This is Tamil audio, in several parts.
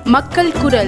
மக்கள் குரல்.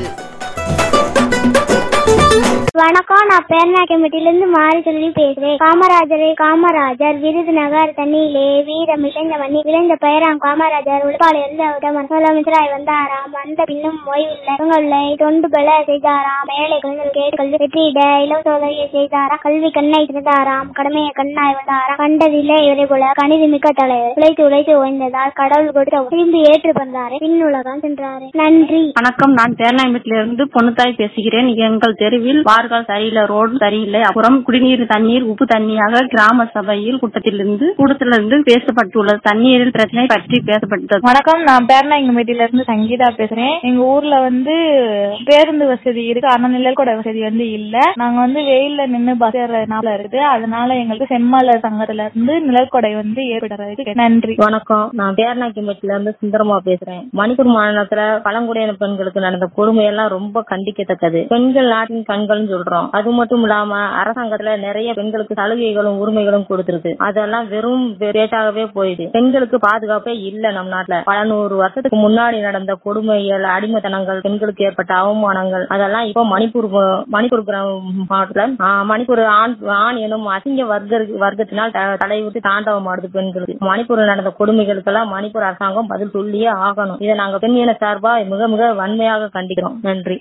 வணக்கம், நான் பேர்நாயக்கம்பட்டியிலிருந்து மாரிசெல்வி பேசுறேன். காமராஜர் விருதுநகர் தண்ணியிலே வீரம் விளைந்த பெயராம் காமராஜர் உழைப்பாளர் முதலமைச்சராய் வந்தாராம். வந்த பின்னும் ஓய்வில்லை தொண்டுகளை செய்தாராம். ஏழை குழந்தைகள் வெற்றியிட இலவச உதவியை செய்தாராம். கல்வி கண்ணை திறந்தாராம். கடமையை கண்ணாய் வந்தாராம். கண்டதில்லை இவரை போல கணித மிக்க தலைவர். உழைத்து ஓய்ந்ததால் கடவுள் கொடுத்த திரும்பி ஏற்று வந்தாரே பின் உலகம் சென்றாரே. நன்றி. வணக்கம், நான் பேர்நாயக்கம்பட்டியிலிருந்து பொன்னுத்தாய் பேசுகிறேன். எங்கள் தெருவில் வார்கள் சரியில்லை, ரோடு சரியில்லை, அப்புறம் குடிநீர் தண்ணீர் உப்பு தண்ணியாக கிராம சபையில் கூட்டத்திலிருந்து பேசப்பட்டுள்ளது. தண்ணீரில் பிரச்சனை பற்றி பேசப்பட்டது. வணக்கம், நான் பேர்நாயக்கம்பட்டியிலிருந்து சங்கீதா பேசுறேன். எங்க ஊர்ல பேருந்து வசதி இருக்கு, ஆனா நிழல்குடை வசதி இல்ல. நாங்க வெயில்ல நின்று பஸ் ஏறதுனால இருக்குது. அதனால எங்களுக்கு செம்மலர் சங்கத்துல இருந்து நிழல்குடை ஏற்படுறது. நன்றி. வணக்கம், நான் பேர்நாயக்கம்பட்டியில இருந்து சுந்தரமா பேசுறேன். மணிப்பூர் மாநிலத்துல பழங்குடியின பெண்களுக்கு நடந்த கொடுமையெல்லாம் ரொம்ப கண்டிக்கத்தக்கது. பெண்கள் நாட்டின் கண்கள் சொல்றோம். அது மட்டும் இல்லாம அரசாங்கத்துல நிறைய பெண்களுக்கு சலுகைகளும் உரிமைகளும் கொடுத்திருக்கு. அதெல்லாம் வெறும் ரேட்டாகவே போயிடுது. பெண்களுக்கு பாதுகாப்பே இல்ல. நம் நாட்டுல பல 100 வருஷத்துக்கு முன்னாடி நடந்த கொடுமைகள், அடிமைத்தனங்கள், பெண்களுக்கு ஏற்பட்ட அவமானங்கள் அதெல்லாம் இப்ப மணிப்பூர் மாவட்டத்துல மணிப்பூர் ஆண் எனும் அசிங்க வர்க்கத்தினால் தலைவிட்டு தாண்டவம் ஆடுது பெண்களுக்கு. மணிப்பூர் நடந்த கொடுமைகளுக்கெல்லாம் மணிப்பூர் அரசாங்கம் பதில் சொல்லியே ஆகணும். இதை நாங்க பெண் இன சார்பா மிக மிக வன்மையாக கண்டிக்கிறோம். நன்றி.